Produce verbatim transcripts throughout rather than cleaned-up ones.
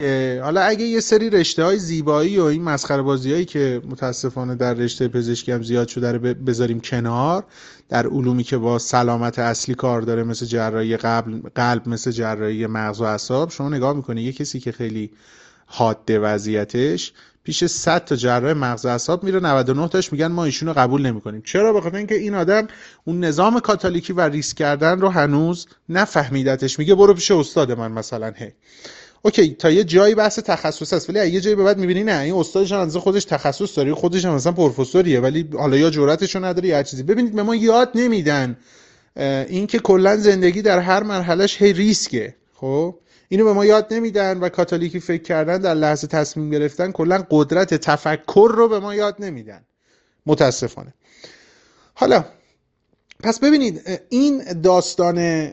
حالا اگه یه سری رشته های زیبایی و این مسخره بازی هایی که متاسفانه در رشته پزشکی هم زیاد شده رو بذاریم کنار، در علومی که با سلامت اصلی کار داره، مثل جراحی قلب قلب مثل جراحی مغز و اعصاب، شما نگاه میکنه یه کسی که خیلی حاده وضعیتش، پیش صد تا جراح مغز و اعصاب میره، نود و نه تاش میگن ما ایشونو قبول نمیکنیم. چرا؟ به خاطر اینکه این آدم اون نظام کاتولیکی و ریسک کردن رو هنوز نفهمیدتش. میگه برو پیش استاد من مثلا. هی اوکی، تا یه جایی بحث تخصص است، ولی یه جایی به بعد میبینی نه، این استادش هم از خودش تخصص داره، خودش هم مثلا پروفسوریه، ولی حالا یا جرأتشو نداره یا هر چیزی. ببینید به ما یاد نمیدن این که کلا زندگی در هر مرحلهش هی ریسکه. خب اینو به ما یاد نمیدن و کاتولیکی فکر کردن در لحظه تصمیم گرفتن، کلا قدرت تفکر رو به ما یاد نمیدن متاسفانه. حالا پس ببینید این داستان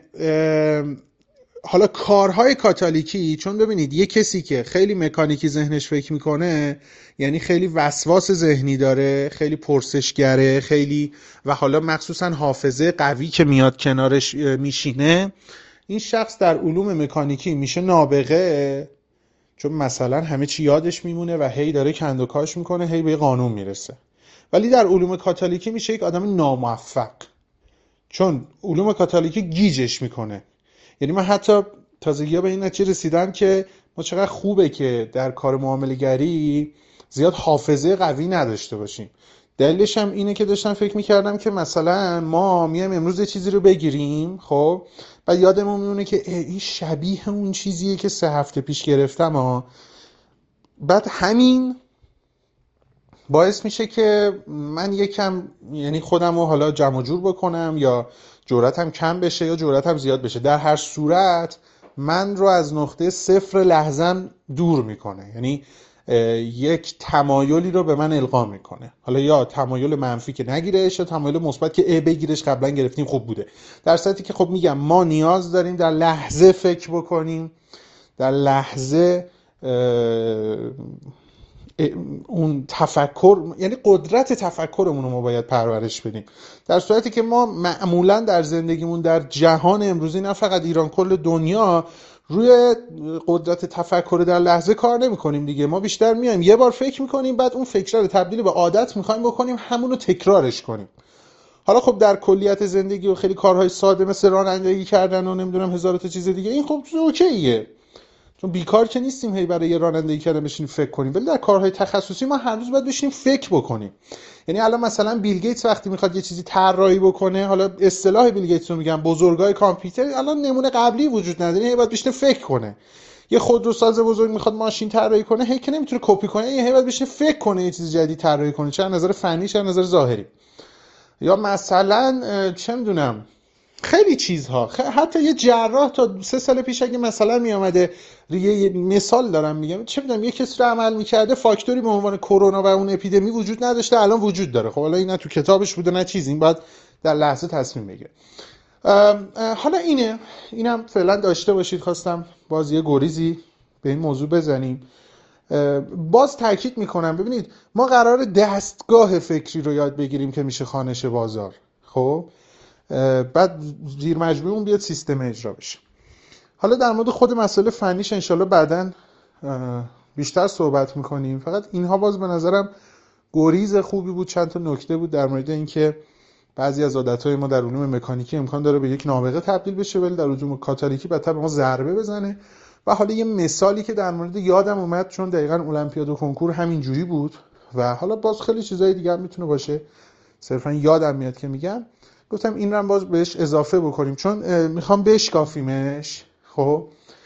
حالا کارهای کاتولیکی، چون ببینید یه کسی که خیلی مکانیکی ذهنش فکر میکنه، یعنی خیلی وسواس ذهنی داره، خیلی پرسشگره، خیلی و حالا مخصوصا حافظه قوی که میاد کنارش میشینه، این شخص در علوم مکانیکی میشه نابغه، چون مثلا همه چی یادش میمونه و هی داره کند و کاش میکنه، هی به قانون میرسه. ولی در علوم کاتولیکی میشه یک آدم ناموفق، چون علوم کاتولیکی گیجش میکنه. یعنی من حتی تازگی‌ها به این نتیجه رسیدم که ما چقدر خوبه که در کار معامله‌گری زیاد حافظه قوی نداشته باشیم. دلیلش هم اینه که داشتم فکر می‌کردم که مثلا ما میایم امروز یه چیزی رو بگیریم، خب بعد یادمون میمونه که این شبیه اون چیزیه که سه هفته پیش گرفتم ها. بعد همین باعث میشه که من یکم یعنی خودم رو حالا جمع جور بکنم، یا جرأتم کم بشه یا جرأتم زیاد بشه. در هر صورت من رو از نقطه صفر لحظم دور میکنه، یعنی یک تمایلی رو به من القا میکنه، حالا یا تمایل منفی که نگیرش یا تمایل مثبت که ای بگیرش، قبلا گرفتیم خوب بوده. در صورتی که خب میگم ما نیاز داریم در لحظه فکر بکنیم، در لحظه اون تفکر، یعنی قدرت تفکرمون رو ما باید پرورش بدیم. در صورتی که ما معمولا در زندگیمون در جهان امروزی، نه فقط ایران، کل دنیا، روی قدرت تفکر در لحظه کار نمی کنیم دیگه. ما بیشتر میایم یه بار فکر میکنیم، بعد اون فکر رو تبدیل به عادت میخوایم بکنیم، همون رو تکرارش کنیم. حالا خب در کلیت زندگی و خیلی کارهای ساده مثل رانندگی کردن و نمیدونم هزار تا چیز دیگه، این خب اوکیه، چون بیکار که نیستیم هی برای یه رانندگی کردن بشینیم فکر کنیم. ولی در کارهای تخصصی ما هر روز باید بشینیم فکر بکنیم. یعنی الان مثلا بیل گیتس وقتی میخواد یه چیزی طراحی بکنه، حالا اصطلاح بیل گیتس رو میگم بزرگای کامپیوتر، الان نمونه قبلی وجود نداره، هی باید بشینه فکر کنه. یه خودروساز بزرگ میخواد ماشین طراحی کنه، هی که نمیتونه کپی کنه، هی باید بشینه فکر کنه یه چیز جدید طراحی کنه، چه از نظر فنی چه از نظر ظاهری. یا مثلا چه میدونم خیلی چیزها، خ... حتی یه جراح تا سه سال پیش اگه مثلا می اومده، یه مثال دارم میگم، چه میدونم یه کسی رو عمل میکرده، فاکتوری به عنوان کرونا و اون اپیدمی وجود نداشته، الان وجود داره. خب حالا این نه تو کتابش بوده نه چیزی، این باید در لحظه تصمیم بگیره. حالا اینه اینم فعلا داشته باشید، خواستم باز یه گریزی به این موضوع بزنیم. باز تاکید میکنم، ببینید ما قرار دستگاه فکری رو یاد بگیریم که میشه خوانش بازار، خب بعد زیر مجموعه اون بیاد سیستم اجرا بشه. حالا در مورد خود مسئله فنیش انشالله بعداً بیشتر صحبت میکنیم. فقط اینها باز به نظرم گریز خوبی بود، چند تا نکته بود در مورد اینکه بعضی از عادتهای ما در علوم مکانیکی امکان داره به یک نابغه تبدیل بشه، ولی در علوم کاتولیکی بدتر به ما ضربه بزنه. و حالا یه مثالی که در مورد یادم اومد، چون دقیقاً المپیاد و کنکور همین جوری بود و حالا باز خیلی چیزای دیگه هم میتونه باشه، صرفا یادم میاد که میگم، گفتم این رو هم باز بهش اضافه بکنیم چون میخوام بشکافیمش. خب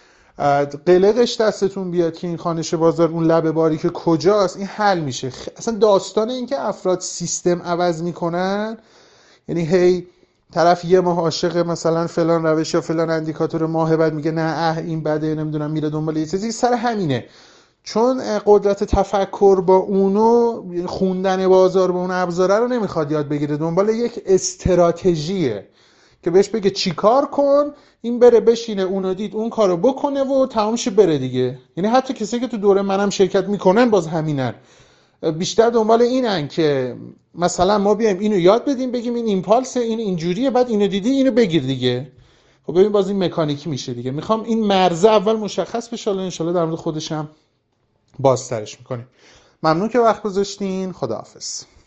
قلقش دستتون بیاد که این خوانش بازار اون لبه باری که کجاست، این حل میشه. اصلا داستان این که افراد سیستم عوض میکنن، یعنی هی طرف یه ماه عاشق مثلا فلان روش یا فلان اندیکاتور ماه، بعد میگه نه اه این بده، نمیدونم میره دنبال یه چیزی، سر همینه. چون قدرت تفکر با اونو، خوندن بازار با اون ابزاره رو نمیخواد یاد بگیره، دنبال یک استراتژیه که بهش بگه چی کار کن، این بره بشینه اونو دید اون کارو بکنه و تمامش بره دیگه. یعنی حتی کسی که تو دوره منم شرکت میکنن باز همینن، بیشتر دنبال اینن که مثلا ما بیایم اینو یاد بدیم، بگیم این ایمپالس، این اینجوریه، بعد اینو دیدی اینو بگیر دیگه. خب ببین باز این مکانیکی میشه دیگه. میخوام این مرزه اول مشخص بشه، حالا انشالله در مورد خودشم بازترش میکنیم. ممنون که وقت گذاشتین. خداحافظ.